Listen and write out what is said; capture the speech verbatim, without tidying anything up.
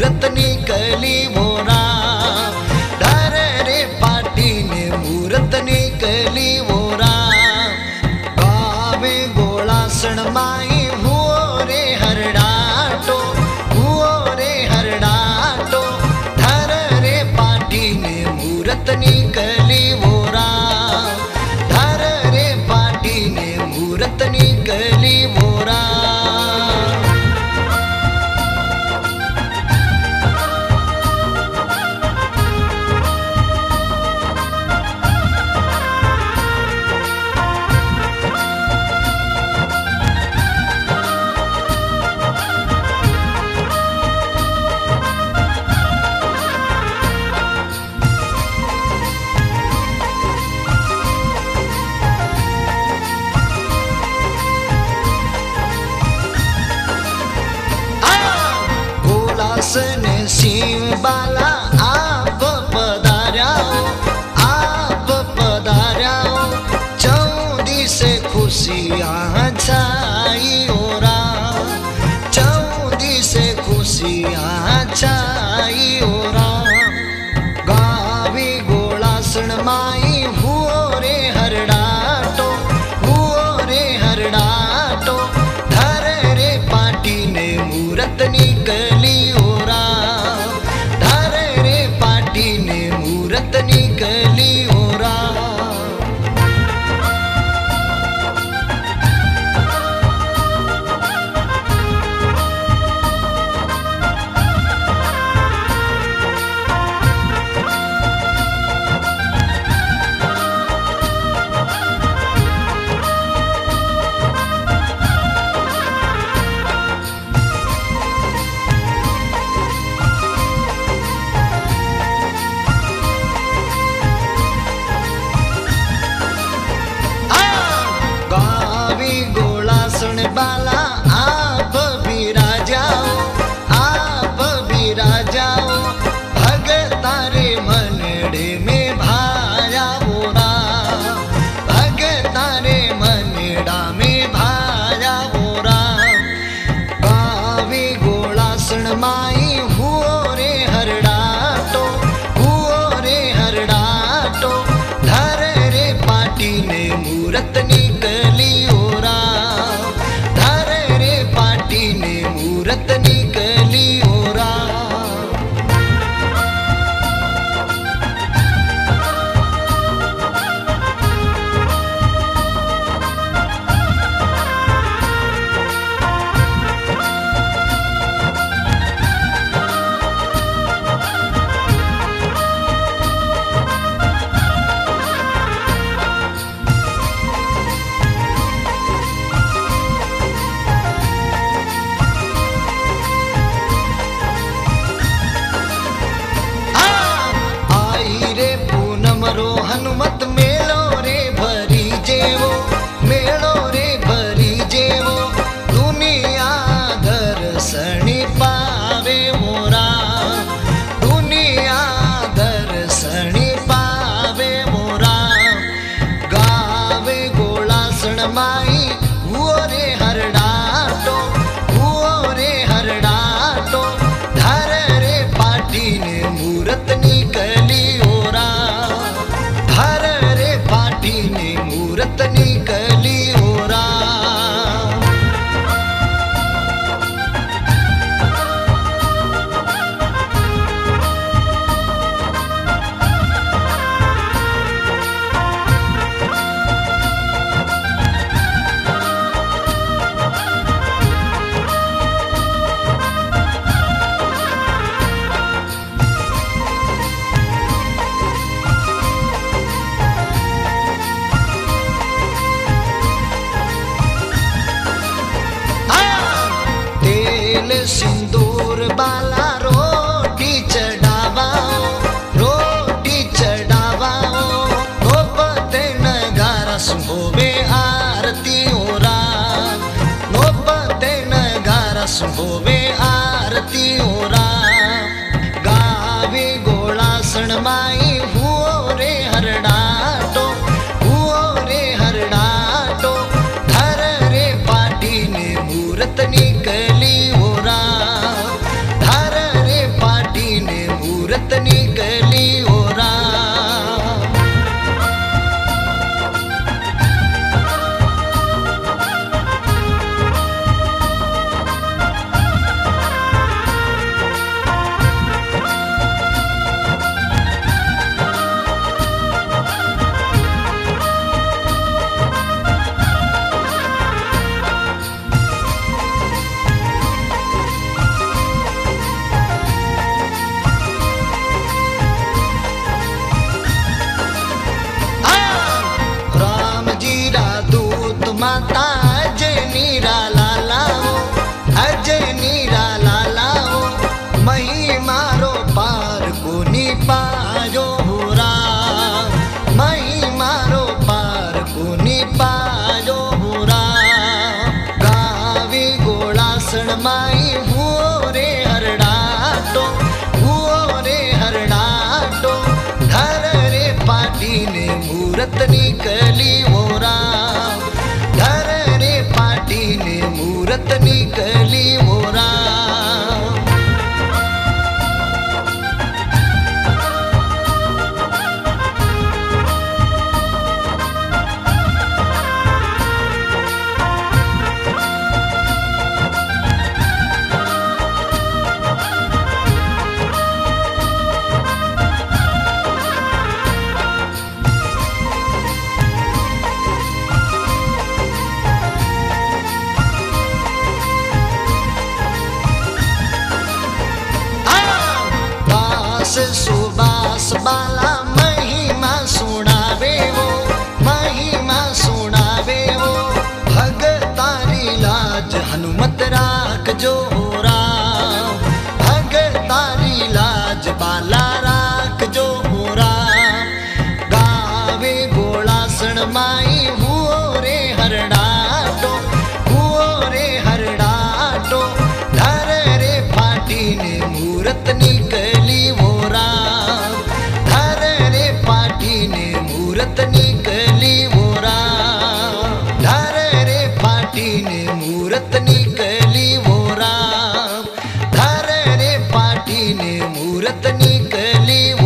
मूरत निकली वोरा, धर रे पाटी ने मूरत निकली वोरा। गावे गोळासण माई हुओ रे हरडाटो, हुओ रे हरडाटो, धर रे पाटी ने मूरत निकली वोरा, धर रे पाटी ने मूरत निकली वोरा। ने सिंह बाला आप पधार्याओ, आप पधार्याओ, चौदी से खुशियाँ छाई ओरा, चौदी से खुशियाँ छाई ओरा। गावी गोळासण माई हुओ रे हरडाटो, हुओ रे हरडाटो, धर रे पाटी ने मूरत निकली ओरा, धर रे पाटी ने मूरत निकली ओरा। गोळासण बाला आप बिराजाओ, आप बिराजाओ, भगतारे मनडे में भाया वोरा, भगतारे मनडा में भाया वोरा। गावी गोळासण माई हुओ रे हरडाटो, हुओ रे हरडाटो, धर रे पाटी ने मूरत निकली ओरा, धर रे पाटी ने मूरत निकली ओरा। हनुमत मेलो रे भरी जेवो, मेलो रे भरी जेवो, दुनिया दर्शनी पावे मोरा, दुनिया दर्शनी पावे मोरा। गावे गोळासण माई हुओ रे हरडाटो, हुओ रे हरडाटो, धर रे पाटी ने मूरत निकली ओरा, धर रे मूरत निकली वो राम। धर रे पाटी ने मूरत निकली वो राम। सुबास बाला महिमा सुनावे वो, महिमा सुनावे वो। भगतारी लाज हनुमत राख जो हो राम। भगतारी लाज बाला राख जो हो राम। गावे गोलासण माई हुओ रे हरडाटो, हुओ रे हरडाटो। धर रे पाटी ने मूरत निकली वो राम। धर रे पाटी ने मूरत निकली वो राम। धर रे पाटी ने मूरत निकली वो राम। धर रे पाटी ने मूरत निकली वो